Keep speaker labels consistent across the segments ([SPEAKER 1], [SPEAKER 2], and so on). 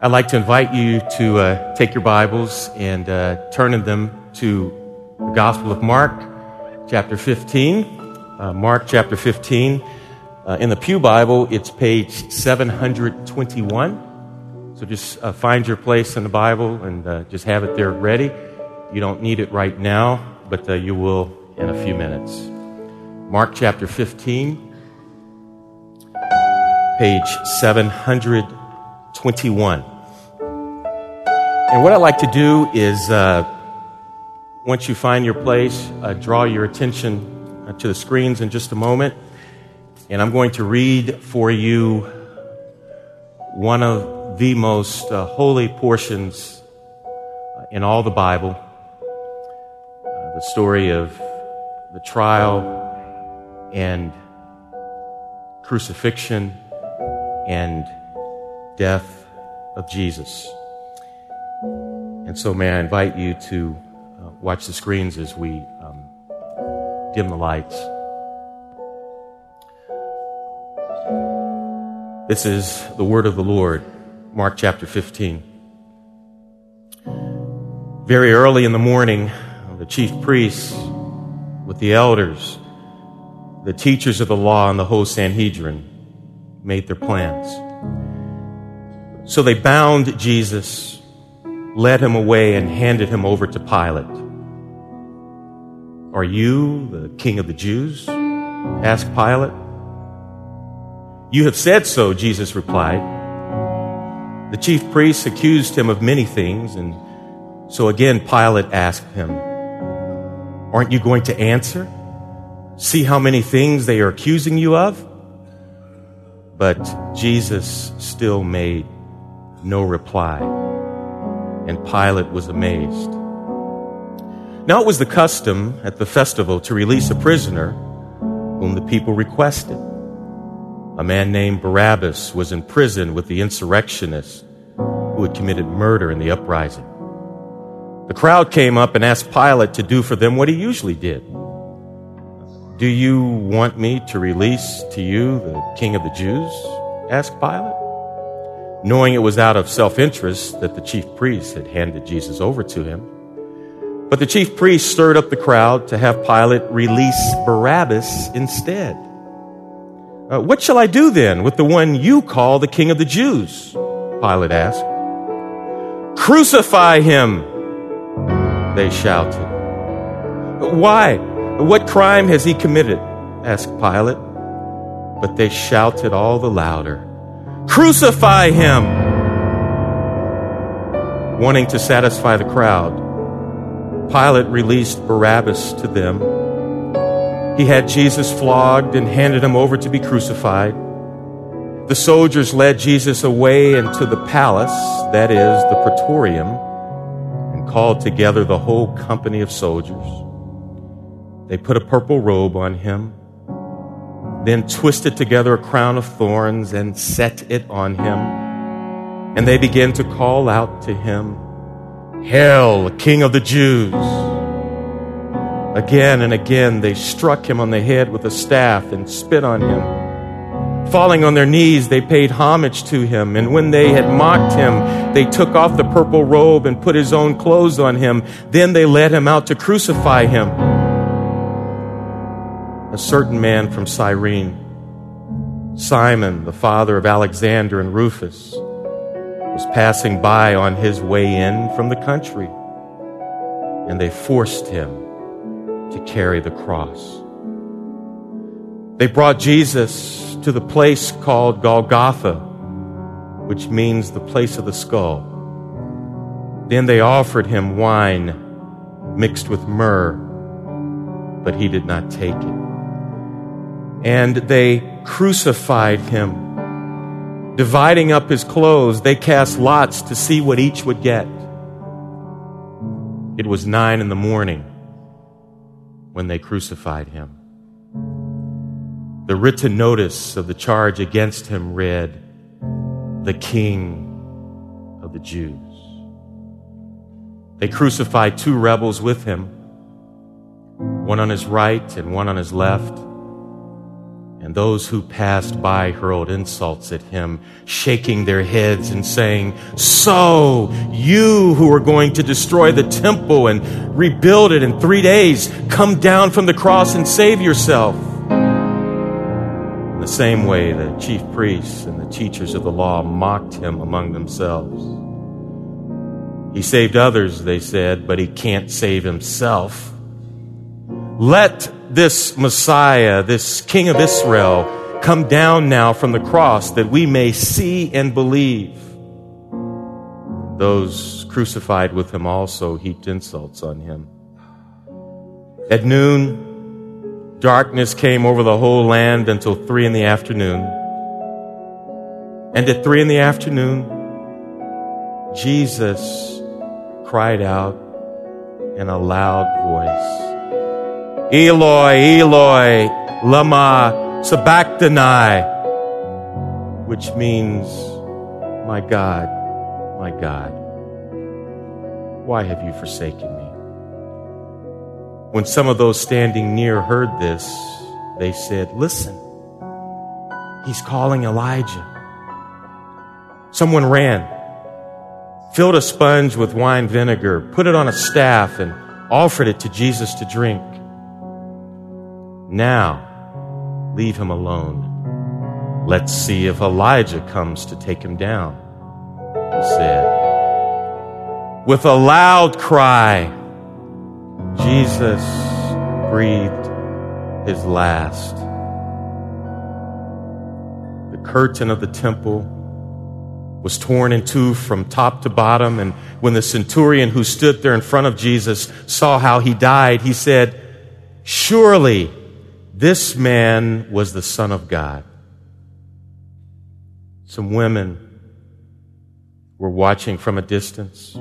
[SPEAKER 1] I'd like to invite you to take your Bibles and turn in them to the Gospel of Mark, chapter 15. Mark, chapter 15. In the Pew Bible, it's page 721. So just find your place in the Bible and just have it there ready. You don't need it right now, but you will in a few minutes. Mark, chapter 15, page 721. And what I'd like to do is, once you find your place, draw your attention to the screens in just a moment. And I'm going to read for you one of the most holy portions in all the Bible, the story of the trial and crucifixion and death of Jesus. And so may I invite you to watch the screens as we dim the lights. This is the word of the Lord, Mark chapter 15. Very early in the morning, the chief priests with the elders, the teachers of the law, and the whole Sanhedrin made their plans. So they bound Jesus, led him away, and handed him over to Pilate. "Are you the king of the Jews?" asked Pilate. "You have said so," Jesus replied. The chief priests accused him of many things, and so again Pilate asked him, "Aren't you going to answer? See how many things they are accusing you of?" But Jesus still made no reply, and Pilate was amazed. Now it was the custom at the festival to release a prisoner whom the people requested. A man named Barabbas was in prison with the insurrectionists who had committed murder in the uprising. The crowd came up and asked Pilate to do for them what he usually did. "Do you want me to release to you the king of the Jews?" asked Pilate, knowing it was out of self-interest that the chief priests had handed Jesus over to him. But the chief priests stirred up the crowd to have Pilate release Barabbas instead. "What shall I do then with the one you call the king of the Jews?" Pilate asked. "Crucify him," they shouted. "Why? What crime has he committed?" asked Pilate. But they shouted all the louder, "Crucify him!" Wanting to satisfy the crowd, Pilate released Barabbas to them. He had Jesus flogged and handed him over to be crucified. The soldiers led Jesus away into the palace, that is, the praetorium, and called together the whole company of soldiers. They put a purple robe on him, then twisted together a crown of thorns and set it on him. And they began to call out to him, "Hail, King of the Jews!" Again and again they struck him on the head with a staff and spit on him. Falling on their knees, they paid homage to him. And when they had mocked him, they took off the purple robe and put his own clothes on him. Then they led him out to crucify him. A certain man from Cyrene, Simon, the father of Alexander and Rufus, was passing by on his way in from the country, and they forced him to carry the cross. They brought Jesus to the place called Golgotha, which means the place of the skull. Then they offered him wine mixed with myrrh, but he did not take it. And they crucified him. Dividing up his clothes, they cast lots to see what each would get. It was 9 a.m. when they crucified him. The written notice of the charge against him read, "The King of the Jews." They crucified 2 rebels with him, one on his right and one on his left. And those who passed by hurled insults at him, shaking their heads and saying, "So, you who are going to destroy the temple and rebuild it in 3 days, come down from the cross and save yourself." In the same way, the chief priests and the teachers of the law mocked him among themselves. "He saved others," they said, "but he can't save himself. Let this Messiah, this King of Israel, come down now from the cross that we may see and believe." Those crucified with him also heaped insults on him. At noon, darkness came over the whole land until 3 p.m. And at 3 p.m, Jesus cried out in a loud voice, "Eloi, Eloi, lama sabachthani," which means, my God, why have you forsaken me?" When some of those standing near heard this, they said, "Listen, he's calling Elijah." Someone ran, filled a sponge with wine vinegar, put it on a staff, and offered it to Jesus to drink. "Now, leave him alone. Let's see if Elijah comes to take him down," he said. With a loud cry, Jesus breathed his last. The curtain of the temple was torn in two from top to bottom, and when the centurion who stood there in front of Jesus saw how he died, he said, "Surely this man was the Son of God." Some women were watching from a distance.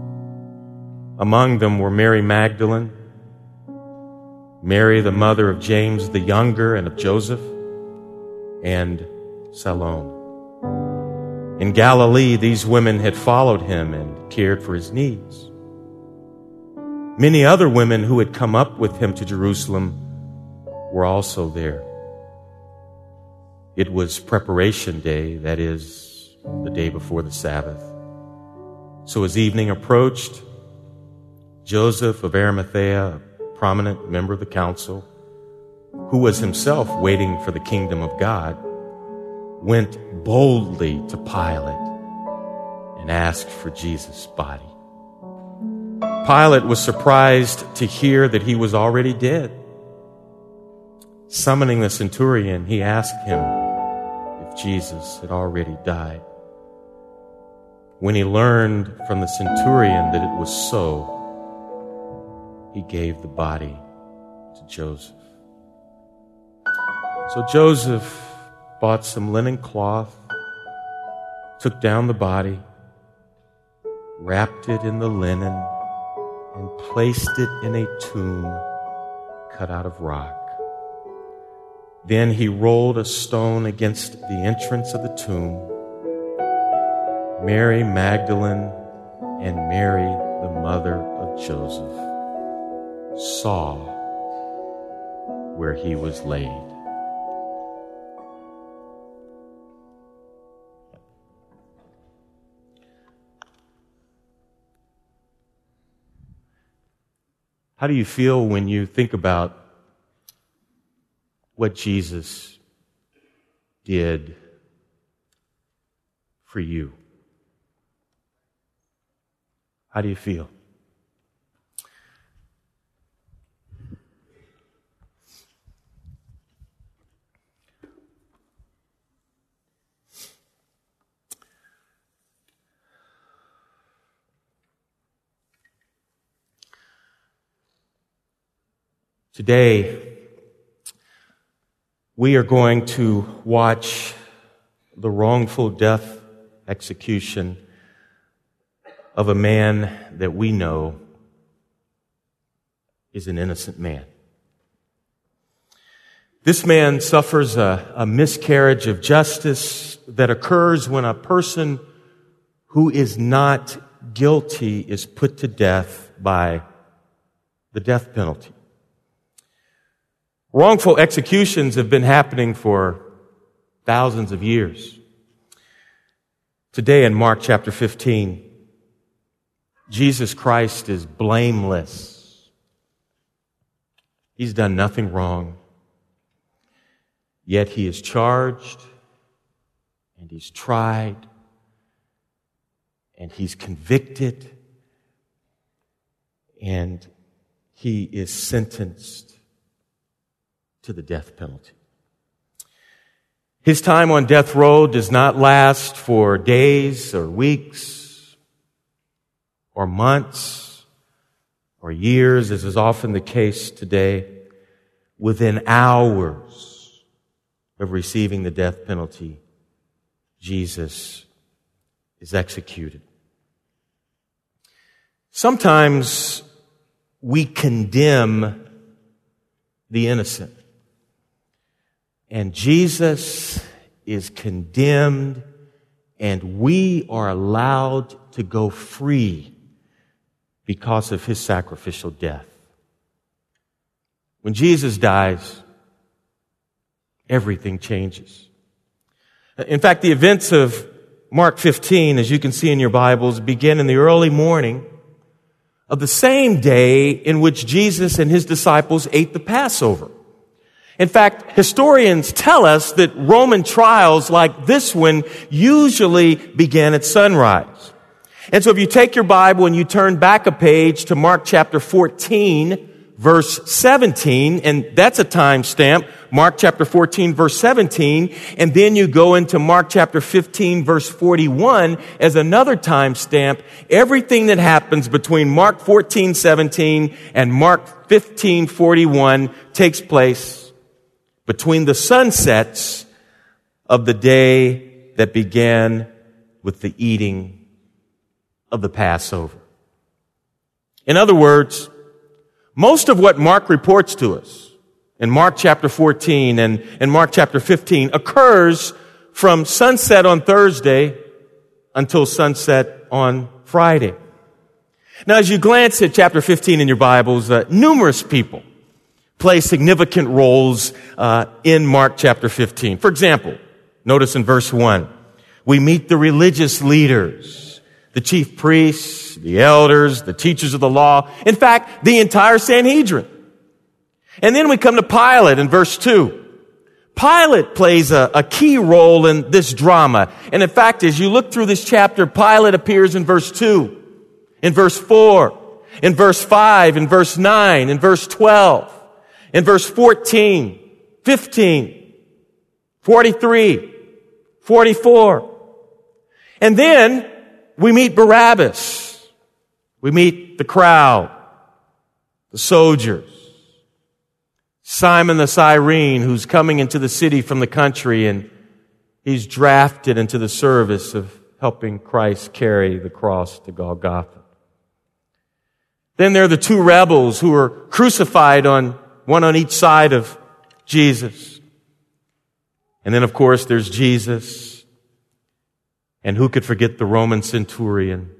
[SPEAKER 1] Among them were Mary Magdalene, Mary, the mother of James the younger and of Joseph, and Salome. In Galilee, these women had followed him and cared for his needs. Many other women who had come up with him to Jerusalem were also there. It was preparation day, that is, the day before the Sabbath. So as evening approached, Joseph of Arimathea, a prominent member of the council, who was himself waiting for the kingdom of God, went boldly to Pilate and asked for Jesus' body. Pilate was surprised to hear that he was already dead. Summoning the centurion, he asked him if Jesus had already died. When he learned from the centurion that it was so, he gave the body to Joseph. So Joseph bought some linen cloth, took down the body, wrapped it in the linen, and placed it in a tomb cut out of rock. Then he rolled a stone against the entrance of the tomb. Mary Magdalene and Mary, the mother of Joseph, saw where he was laid. How do you feel when you think about what Jesus did for you? How do you feel? Today, we are going to watch the wrongful death execution of a man that we know is an innocent man. This man suffers a miscarriage of justice that occurs when a person who is not guilty is put to death by the death penalty. Wrongful executions have been happening for thousands of years. Today in Mark chapter 15, Jesus Christ is blameless. He's done nothing wrong. Yet he is charged, and he's tried, and he's convicted, and he is sentenced to the death penalty. His time on death row does not last for days or weeks or months or years, as is often the case today. Within hours of receiving the death penalty, Jesus is executed. Sometimes we condemn the innocent, and Jesus is condemned, and we are allowed to go free because of his sacrificial death. When Jesus dies, everything changes. In fact, the events of Mark 15, as you can see in your Bibles, begin in the early morning of the same day in which Jesus and his disciples ate the Passover. In fact, historians tell us that Roman trials like this one usually began at sunrise. And so if you take your Bible and you turn back a page to Mark chapter 14, verse 17, and that's a time stamp, Mark chapter 14, verse 17, and then you go into Mark chapter 15, verse 41 as another time stamp. Everything that happens between Mark 14, 17 and Mark 15, 41 takes place between the sunsets of the day that began with the eating of the Passover. In other words, most of what Mark reports to us in Mark chapter 14 and Mark chapter 15 occurs from sunset on Thursday until sunset on Friday. Now, as you glance at chapter 15 in your Bibles, numerous people play significant roles in Mark chapter 15. For example, notice in verse 1, we meet the religious leaders, the chief priests, the elders, the teachers of the law. In fact, the entire Sanhedrin. And then we come to Pilate in verse 2. Pilate plays a key role in this drama. And in fact, as you look through this chapter, Pilate appears in verse 2, in verse 4, in verse 5, in verse 9, in verse 12, in verse 14, 15, 43, 44. And then we meet Barabbas. We meet the crowd, the soldiers, Simon the Cyrene, who's coming into the city from the country, and he's drafted into the service of helping Christ carry the cross to Golgotha. Then there are the two rebels who are crucified one on each side of Jesus. And then, of course, there's Jesus. And who could forget the Roman centurion?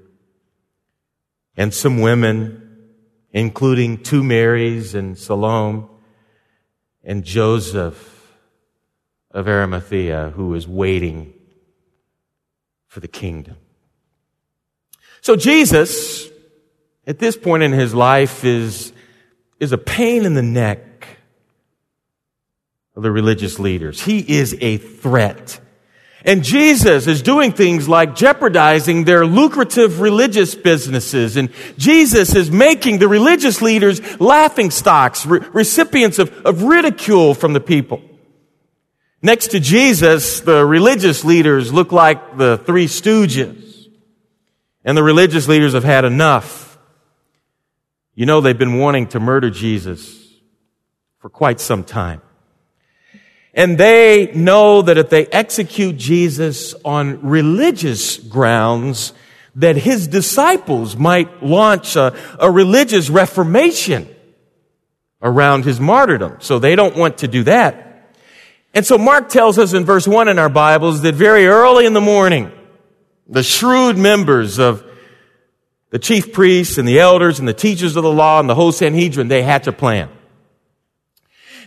[SPEAKER 1] And some women, including two Marys and Salome and Joseph of Arimathea, who is waiting for the kingdom. So Jesus, at this point in his life, is a pain in the neck of the religious leaders. He is a threat. And Jesus is doing things like jeopardizing their lucrative religious businesses. And Jesus is making the religious leaders laughing stocks, recipients of ridicule from the people. Next to Jesus, the religious leaders look like the Three Stooges. And the religious leaders have had enough. You know, they've been wanting to murder Jesus for quite some time. And they know that if they execute Jesus on religious grounds, that his disciples might launch a religious reformation around his martyrdom. So they don't want to do that. And so Mark tells us in verse 1 in our Bibles that very early in the morning, the shrewd members of the chief priests and the elders and the teachers of the law and the whole Sanhedrin, they hatch a plan.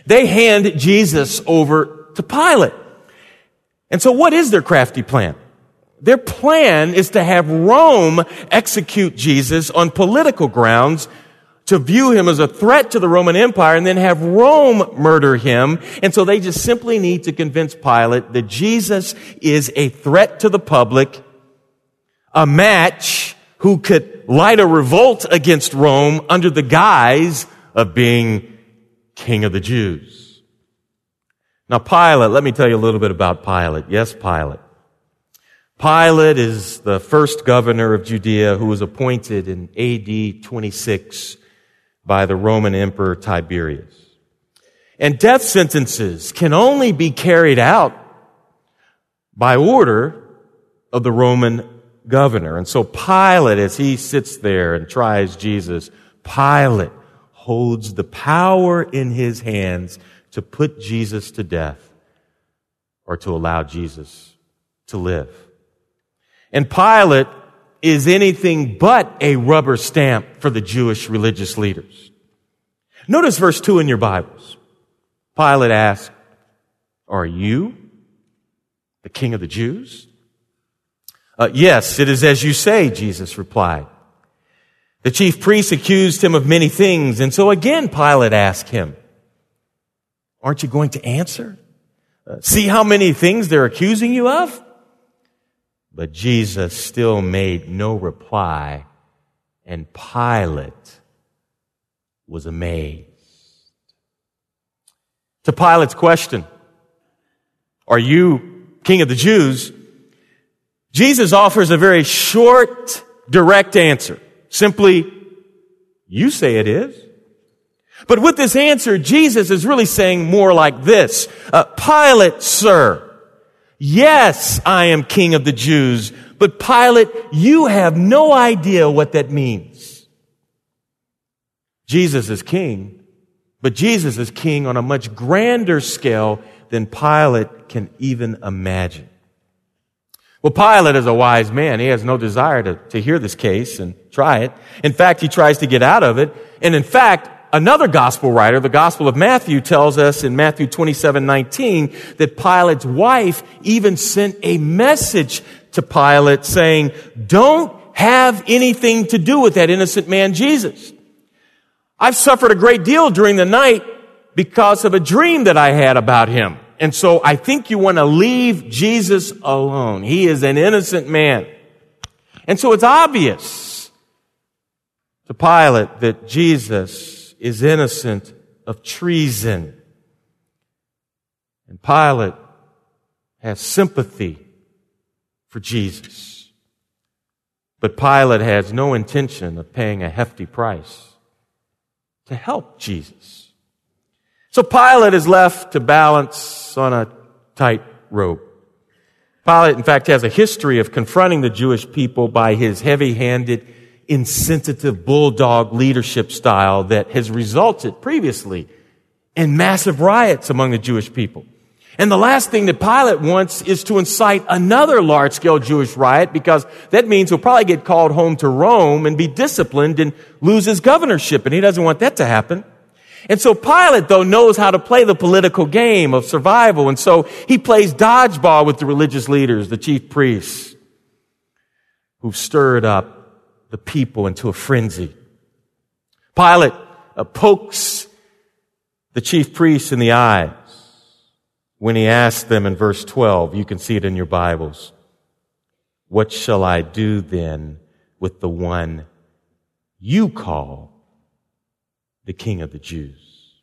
[SPEAKER 1] They hand Jesus over to Pilate. And so what is their crafty plan? Their plan is to have Rome execute Jesus on political grounds, to view him as a threat to the Roman Empire, and then have Rome murder him. And so they just simply need to convince Pilate that Jesus is a threat to the public, a match who could light a revolt against Rome under the guise of being King of the Jews. Now, Pilate, let me tell you a little bit about Pilate. Yes, Pilate. Pilate is the first governor of Judea who was appointed in AD 26 by the Roman Emperor Tiberius. And death sentences can only be carried out by order of the Roman governor. And so Pilate, as he sits there and tries Jesus, Pilate holds the power in his hands to put Jesus to death or to allow Jesus to live. And Pilate is anything but a rubber stamp for the Jewish religious leaders. Notice verse 2 in your Bibles. Pilate asked, "Are you the King of the Jews?" "Yes, it is as you say," Jesus replied. The chief priests accused him of many things, and so again Pilate asked him, "Aren't you going to answer? See how many things they're accusing you of?" But Jesus still made no reply, and Pilate was amazed. To Pilate's question, "Are you King of the Jews?" Jesus offers a very short, direct answer. Simply, "You say it is." But with this answer, Jesus is really saying more like this, "Pilate, sir, yes, I am King of the Jews, but Pilate, you have no idea what that means." Jesus is king, but Jesus is king on a much grander scale than Pilate can even imagine. Well, Pilate is a wise man. He has no desire to hear this case and try it. In fact, he tries to get out of it. And in fact, another gospel writer, the Gospel of Matthew, tells us in Matthew 27:19 that Pilate's wife even sent a message to Pilate saying, "Don't have anything to do with that innocent man, Jesus. I've suffered a great deal during the night because of a dream that I had about him. And so I think you want to leave Jesus alone. He is an innocent man." And so it's obvious to Pilate that Jesus is innocent of treason. And Pilate has sympathy for Jesus. But Pilate has no intention of paying a hefty price to help Jesus. So Pilate is left to balance on a tightrope. Pilate, in fact, has a history of confronting the Jewish people by his heavy-handed, insensitive bulldog leadership style that has resulted previously in massive riots among the Jewish people. And the last thing that Pilate wants is to incite another large-scale Jewish riot, because that means he'll probably get called home to Rome and be disciplined and lose his governorship, and he doesn't want that to happen. And so Pilate, though, knows how to play the political game of survival, and so he plays dodgeball with the religious leaders, the chief priests, who've stirred up the people into a frenzy. Pilate pokes the chief priests in the eyes when he asks them in verse 12, you can see it in your Bibles, "What shall I do then with the one you call the King of the Jews?"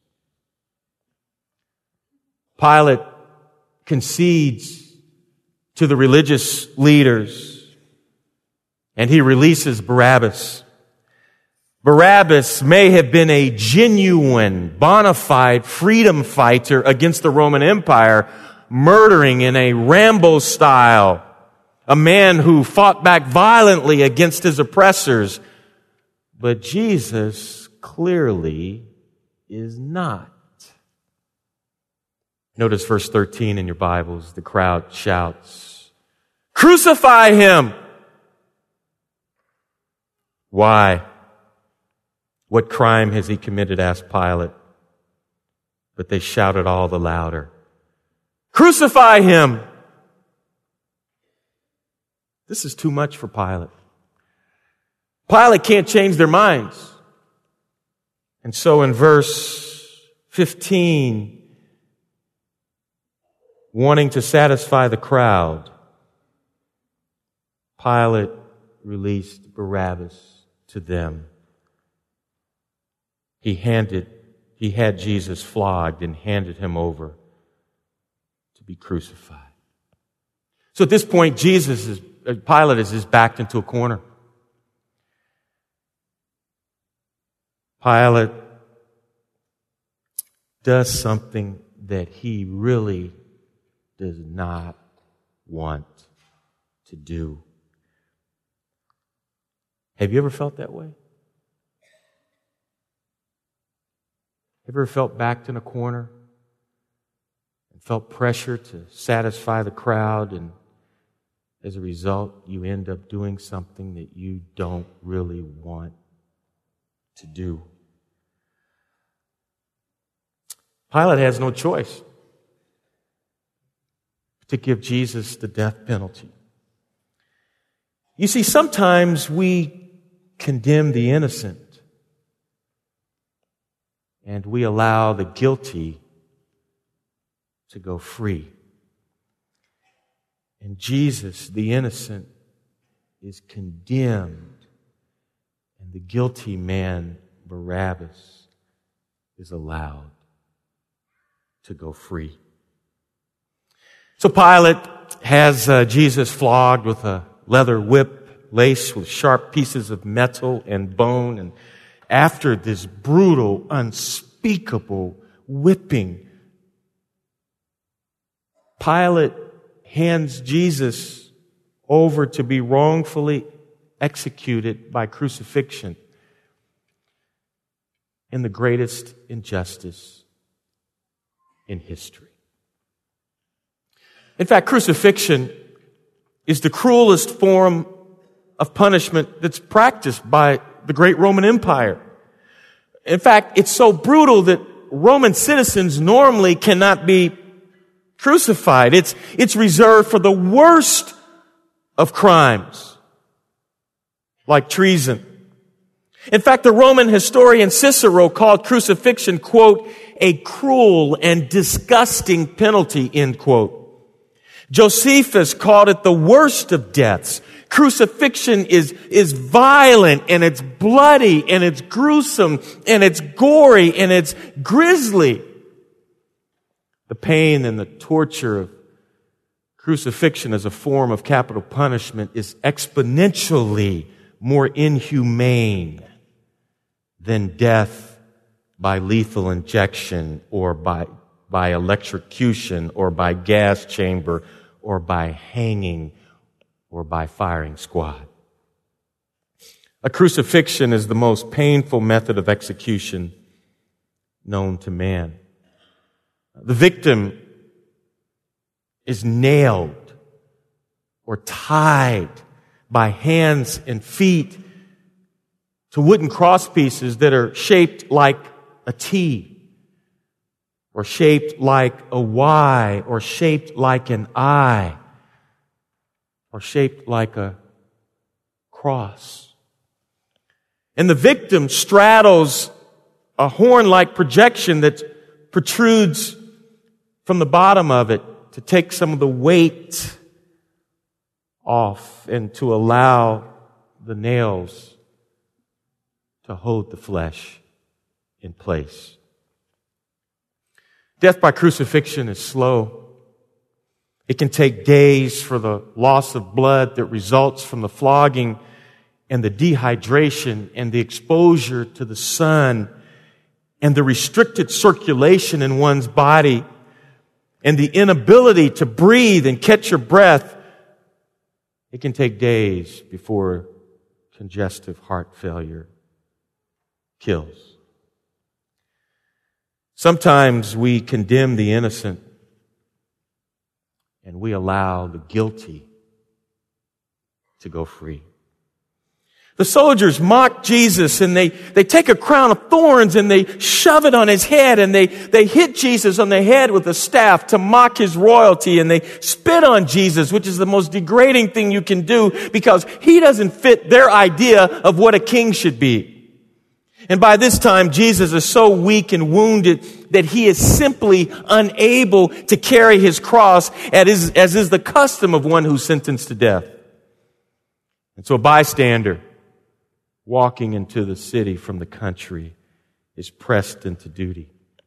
[SPEAKER 1] Pilate concedes to the religious leaders and he releases Barabbas. Barabbas may have been a genuine, bona fide freedom fighter against the Roman Empire, murdering in a Rambo style, a man who fought back violently against his oppressors. But Jesus clearly is not. Notice verse 13 in your Bibles. The crowd shouts, "Crucify him!" Why? What crime has he committed? Asked Pilate. But they shouted all the louder, "Crucify him!" This is too much for Pilate. Pilate can't change their minds. And so in verse 15, wanting to satisfy the crowd, Pilate released Barabbas to them. He had Jesus flogged and handed him over to be crucified. So at this point, Pilate is backed into a corner. Pilate does something that he really does not want to do. Have you ever felt that way? Have you ever felt backed in a corner and felt pressure to satisfy the crowd, and as a result, you end up doing something that you don't really want to do? Pilate has no choice to give Jesus the death penalty. You see, sometimes we condemn the innocent and we allow the guilty to go free. And Jesus, the innocent, is condemned, and the guilty man, Barabbas, is allowed to go free. So Pilate has Jesus flogged with a leather whip laced with sharp pieces of metal and bone. And after this brutal, unspeakable whipping, Pilate hands Jesus over to be wrongfully executed by crucifixion in the greatest injustice in history. In fact, crucifixion is the cruelest form of punishment that's practiced by the great Roman Empire. In fact, it's so brutal that Roman citizens normally cannot be crucified. It's reserved for the worst of crimes, like treason. In fact, the Roman historian Cicero called crucifixion, quote, a cruel and disgusting penalty, end quote. Josephus called it the worst of deaths. Crucifixion is violent, and it's bloody, and it's gruesome, and it's gory, and it's grisly. The pain and the torture of crucifixion as a form of capital punishment is exponentially more inhumane than death by lethal injection, or by electrocution, or by gas chamber, or by hanging, or by firing squad. A crucifixion is the most painful method of execution known to man. The victim is nailed or tied by hands and feet to wooden crosspieces that are shaped like a T, or shaped like a Y, or shaped like an I, or shaped like a cross. And the victim straddles a horn-like projection that protrudes from the bottom of it to take some of the weight off and to allow the nails to hold the flesh in place. Death by crucifixion is slow. It can take days for the loss of blood that results from the flogging and the dehydration and the exposure to the sun and the restricted circulation in one's body and the inability to breathe and catch your breath. It can take days before congestive heart failure kills. Sometimes we condemn the innocent and we allow the guilty to go free. The soldiers mock Jesus, and they take a crown of thorns and they shove it on his head, and they hit Jesus on the head with a staff to mock his royalty, and they spit on Jesus, which is the most degrading thing you can do because he doesn't fit their idea of what a king should be. And by this time, Jesus is so weak and wounded that he is simply unable to carry his cross as is the custom of one who's sentenced to death. And so a bystander walking into the city from the country is pressed into duty.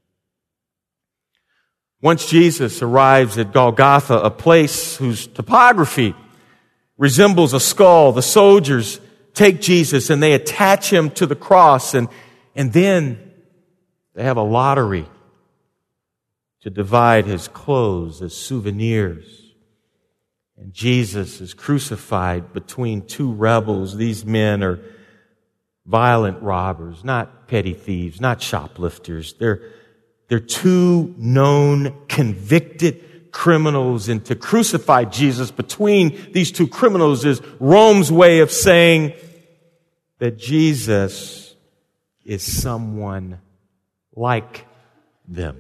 [SPEAKER 1] Once Jesus arrives at Golgotha, a place whose topography resembles a skull, the soldiers take Jesus and they attach him to the cross, and then they have a lottery to divide his clothes as souvenirs. And Jesus is crucified between two rebels. These men are violent robbers, not petty thieves, not shoplifters. They're two known, convicted criminals. And to crucify Jesus between these two criminals is Rome's way of saying that Jesus is someone like them.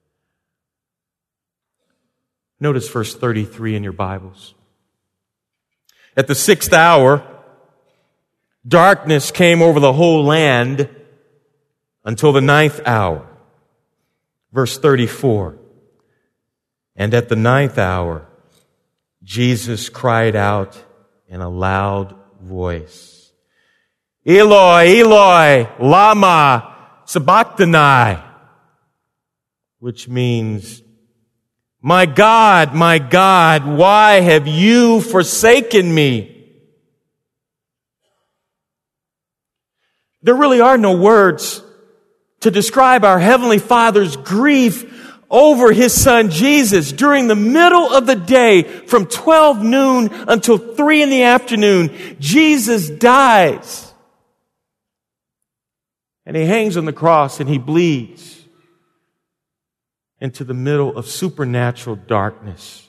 [SPEAKER 1] Notice verse 33 in your Bibles. At the 6th hour, darkness came over the whole land until the 9th hour. Verse 34. And at the 9th hour, Jesus cried out in a loud voice, Eloi, Eloi, lama sabachthani, which means, my God, why have you forsaken me? There really are no words to describe our Heavenly Father's grief over His Son Jesus. During the middle of the day, from 12 noon until 3 in the afternoon, Jesus dies. And He hangs on the cross and He bleeds into the middle of supernatural darkness.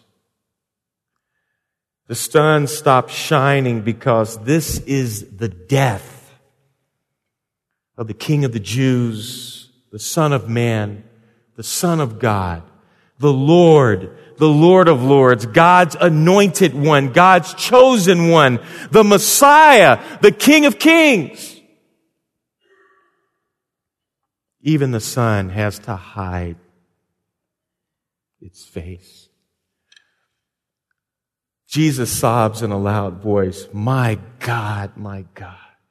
[SPEAKER 1] The sun stops shining because this is the death of the King of the Jews, the Son of Man, the Son of God, the Lord of Lords, God's anointed one, God's chosen one, the Messiah, the King of Kings. Even the sun has to hide its face. Jesus sobs in a loud voice, my God, my God.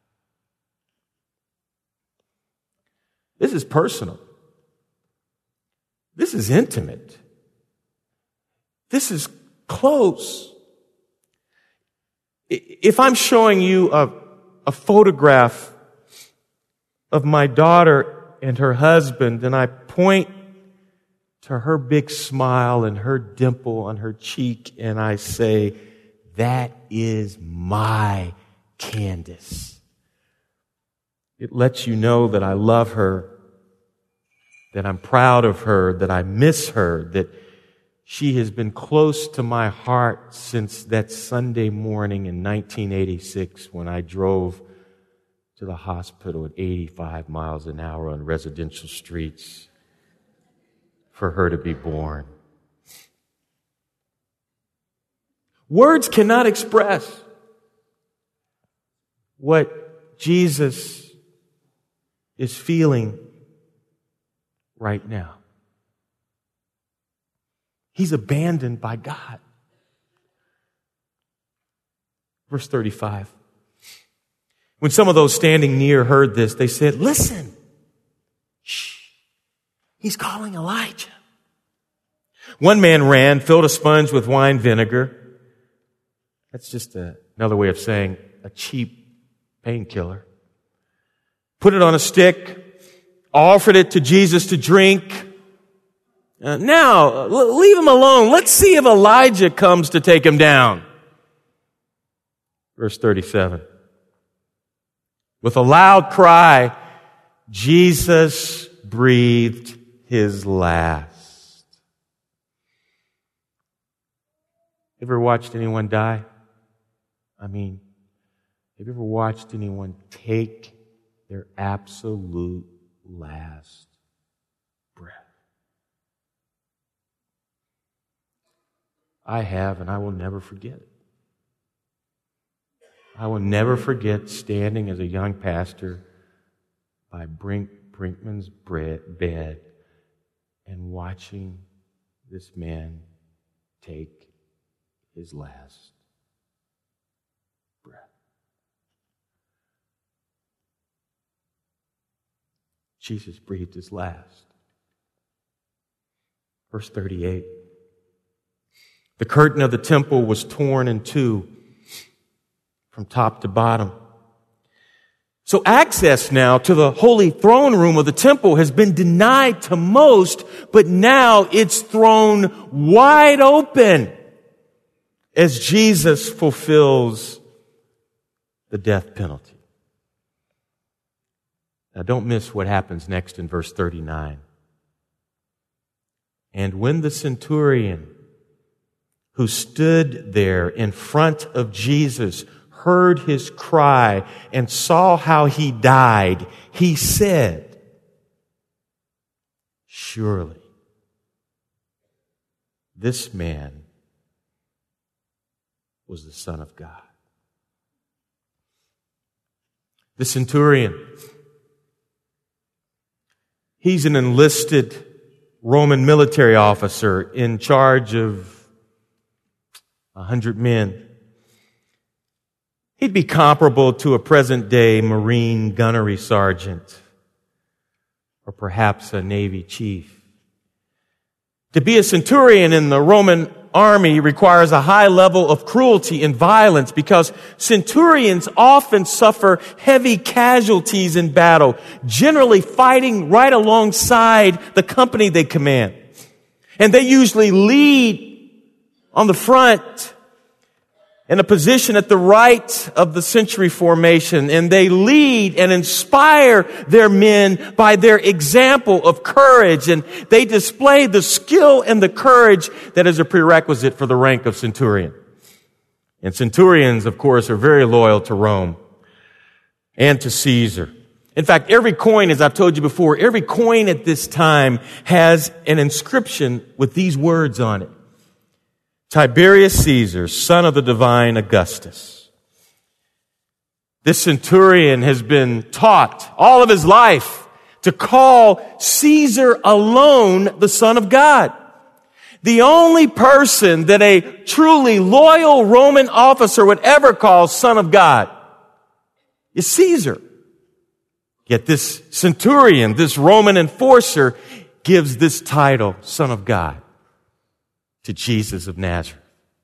[SPEAKER 1] This is personal. This is intimate. This is close. If I'm showing you a photograph of my daughter and her husband, and I point to her big smile and her dimple on her cheek, and I say, that is my Candace. It lets you know that I love her, that I'm proud of her, that I miss her, that she has been close to my heart since that Sunday morning in 1986 when I drove to the hospital at 85 miles an hour on residential streets for her to be born. Words cannot express what Jesus is feeling right now. He's abandoned by God. Verse 35. When some of those standing near heard this, they said, listen, shh. He's calling Elijah. One man ran, filled a sponge with wine vinegar. That's just another way of saying a cheap painkiller. Put it on a stick, offered it to Jesus to drink. Now, leave him alone. Let's see if Elijah comes to take him down. Verse 37. With a loud cry, Jesus breathed his last. Ever watched anyone die? I mean, Have you ever watched anyone take their absolute last breath? I have, and I will never forget it. I will never forget standing as a young pastor by Brinkman's bed and watching this man take his last breath. Jesus breathed his last. Verse 38. The curtain of the temple was torn in two from top to bottom. So access now to the holy throne room of the temple has been denied to most, but now it's thrown wide open as Jesus fulfills the death penalty. Now don't miss what happens next in verse 39. And when the centurion who stood there in front of Jesus heard his cry and saw how he died, he said, "Surely this man was the Son of God." The centurion, he's an enlisted Roman military officer in charge of 100 men. He'd be comparable to a present-day Marine gunnery sergeant or perhaps a Navy chief. To be a centurion in the Roman army requires a high level of cruelty and violence because centurions often suffer heavy casualties in battle, generally fighting right alongside the company they command. And they usually lead on the front in a position at the right of the century formation, and they lead and inspire their men by their example of courage, and they display the skill and the courage that is a prerequisite for the rank of centurion. And centurions, of course, are very loyal to Rome and to Caesar. In fact, every coin, as I've told you before, every coin at this time has an inscription with these words on it. Tiberius Caesar, son of the divine Augustus. This centurion has been taught all of his life to call Caesar alone the Son of God. The only person that a truly loyal Roman officer would ever call Son of God is Caesar. Yet this centurion, this Roman enforcer, gives this title, Son of God, to Jesus of Nazareth.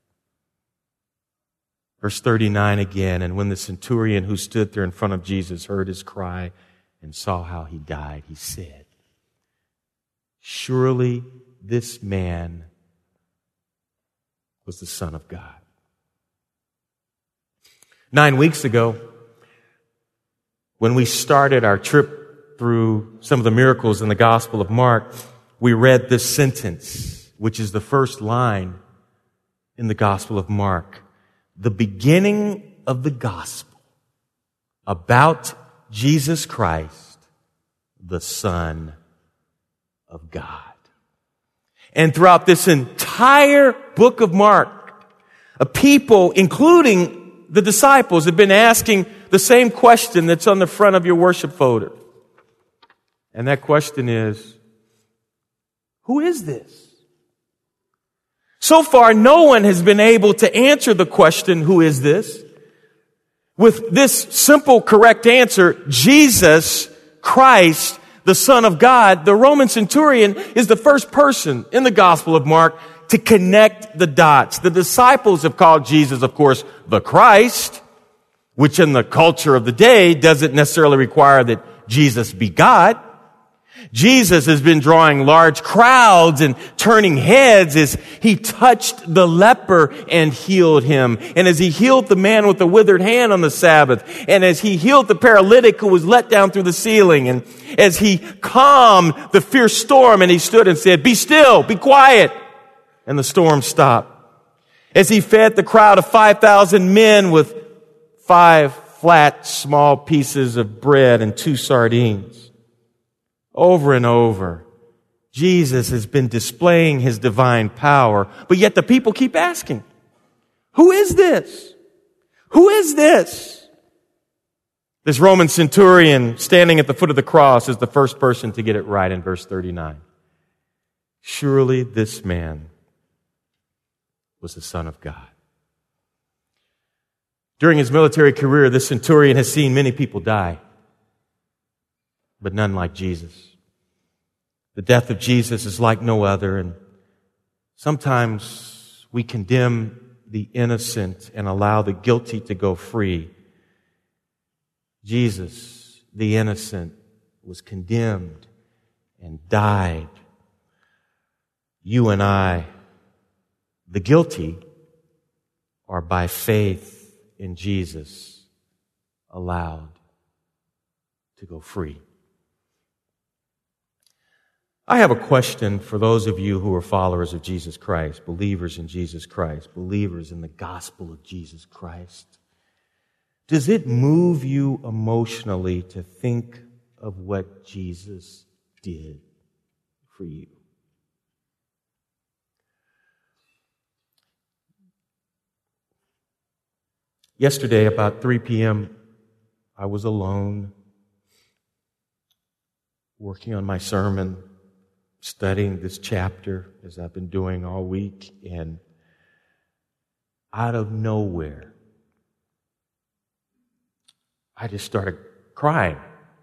[SPEAKER 1] Verse 39 again, and when the centurion who stood there in front of Jesus heard his cry and saw how he died, he said, "Surely this man was the Son of God." 9 weeks ago, when we started our trip through some of the miracles in the Gospel of Mark, we read this sentence, which is the first line in the Gospel of Mark. The beginning of the Gospel about Jesus Christ, the Son of God. And throughout this entire book of Mark, people, including the disciples, have been asking the same question that's on the front of your worship folder. And that question is, who is this? So far, no one has been able to answer the question, who is this? With this simple, correct answer, Jesus Christ, the Son of God. The Roman centurion is the first person in the Gospel of Mark to connect the dots. The disciples have called Jesus, of course, the Christ, which in the culture of the day doesn't necessarily require that Jesus be God. Jesus has been drawing large crowds and turning heads as he touched the leper and healed him. And as he healed the man with the withered hand on the Sabbath. And as he healed the paralytic who was let down through the ceiling. And as he calmed the fierce storm and he stood and said, "Be still, be quiet." And the storm stopped. As he fed the crowd of 5,000 men with 5 flat, small pieces of bread and 2 sardines. Over and over, Jesus has been displaying his divine power, but yet the people keep asking, who is this? Who is this? This Roman centurion standing at the foot of the cross is the first person to get it right in verse 39. Surely this man was the Son of God. During his military career, this centurion has seen many people die, but none like Jesus. The death of Jesus is like no other, and sometimes we condemn the innocent and allow the guilty to go free. Jesus, the innocent, was condemned and died. You and I, the guilty, are by faith in Jesus allowed to go free. I have a question for those of you who are followers of Jesus Christ, believers in Jesus Christ, believers in the gospel of Jesus Christ. Does it move you emotionally to think of what Jesus did for you? Yesterday, about 3 p.m., I was alone, working on my sermon, studying this chapter as I've been doing all week, and out of nowhere, I just started crying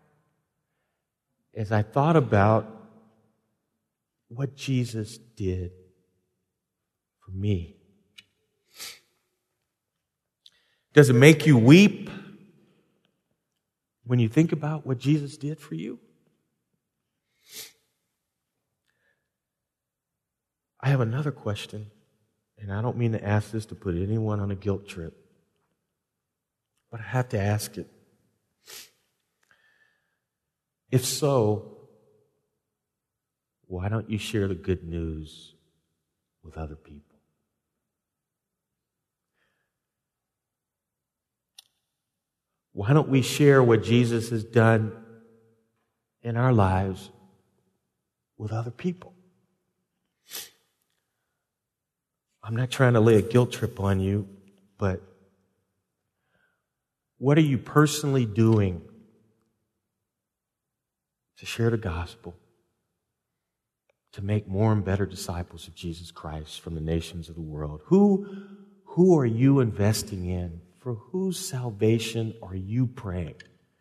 [SPEAKER 1] as I thought about what Jesus did for me. Does it make you weep when you think about what Jesus did for you? I have another question, and I don't mean to ask this to put anyone on a guilt trip, but I have to ask it. If so, why don't you share the good news with other people? Why don't we share what Jesus has done in our lives with other people? I'm not trying to lay a guilt trip on you, but what are you personally doing to share the gospel, to make more and better disciples of Jesus Christ from the nations of the world? Who are you investing in? For whose salvation are you praying?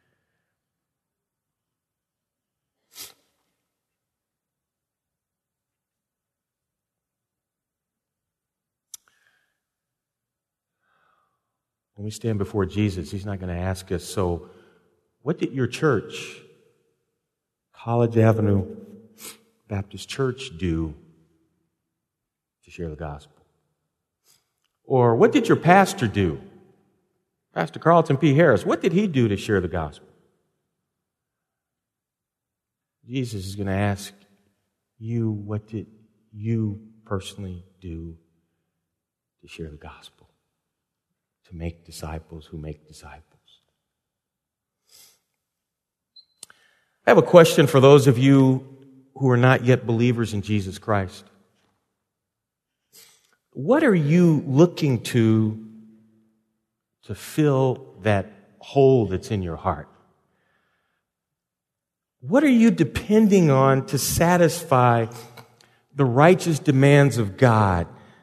[SPEAKER 1] When we stand before Jesus, He's not going to ask us, so what did your church, College Avenue Baptist Church, do to share the gospel? Or what did your pastor do? Pastor Carlton P. Harris, what did he do to share the gospel? Jesus is going to ask you, what did you personally do to share the gospel, to make disciples who make disciples? I have a question for those of you who are not yet believers in Jesus Christ. What are you looking to fill that hole that's in your heart? What are you depending on to satisfy the righteous demands of God?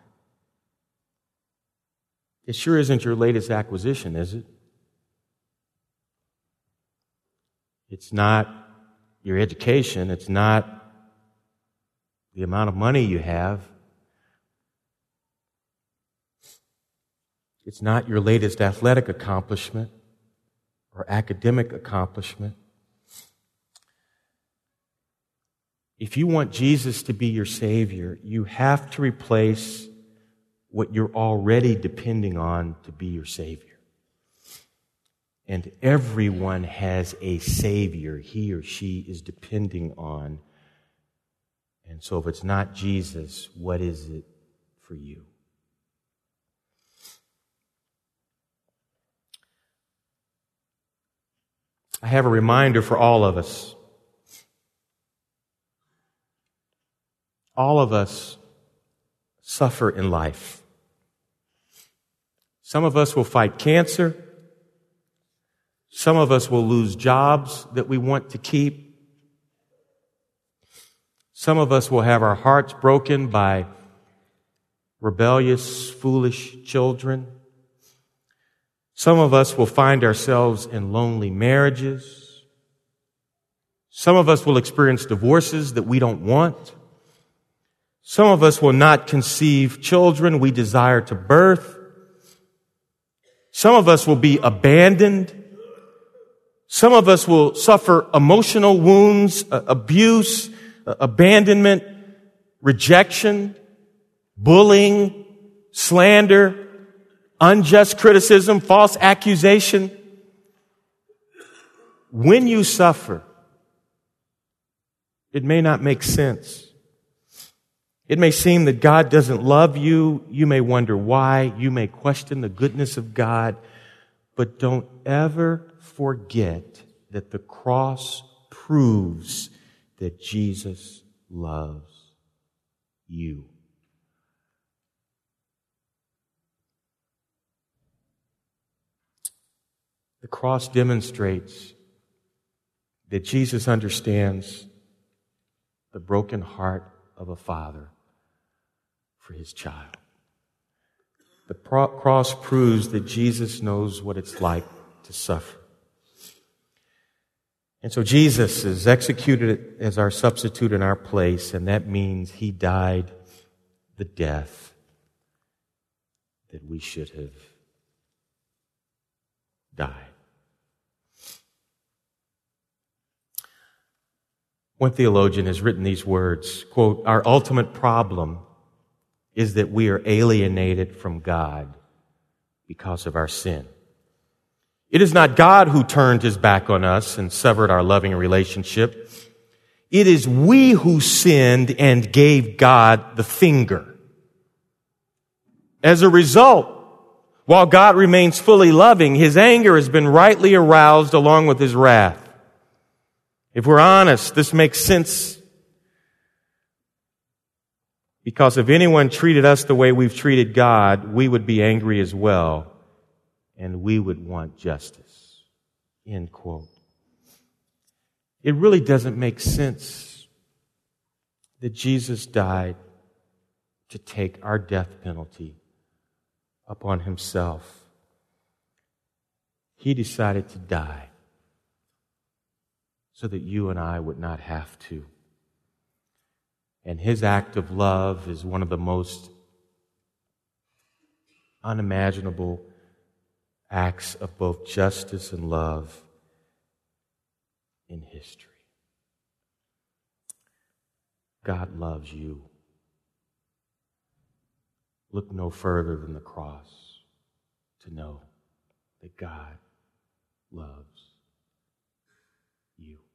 [SPEAKER 1] It sure isn't your latest acquisition, is it? It's not your education. It's not the amount of money you have. It's not your latest athletic accomplishment or academic accomplishment. If you want Jesus to be your Savior, you have to replace what you're already depending on to be your Savior. And everyone has a Savior he or she is depending on. And so if it's not Jesus, what is it for you? I have a reminder for all of us. All of us suffer in life. Some of us will fight cancer. Some of us will lose jobs that we want to keep. Some of us will have our hearts broken by rebellious, foolish children. Some of us will find ourselves in lonely marriages. Some of us will experience divorces that we don't want. Some of us will not conceive children we desire to birth. Some of us will be abandoned. Some of us will suffer emotional wounds, abuse, abandonment, rejection, bullying, slander, unjust criticism, false accusation. When you suffer, it may not make sense. It may seem that God doesn't love you. You may wonder why. You may question the goodness of God. But don't ever forget that the cross proves that Jesus loves you. The cross demonstrates that Jesus understands the broken heart of a father for his child. The cross proves that Jesus knows what it's like to suffer. And so Jesus is executed as our substitute in our place, and that means he died the death that we should have died. One theologian has written these words, quote, "Our ultimate problem is that we are alienated from God because of our sin. It is not God who turned his back on us and severed our loving relationship. It is we who sinned and gave God the finger. As a result, while God remains fully loving, his anger has been rightly aroused along with his wrath. If we're honest, this makes sense. Because if anyone treated us the way we've treated God, we would be angry as well, and we would want justice." End quote. It really doesn't make sense that Jesus died to take our death penalty upon himself. He decided to die so that you and I would not have to. And his act of love is one of the most unimaginable acts of both justice and love in history. God loves you. Look no further than the cross to know that God loves you.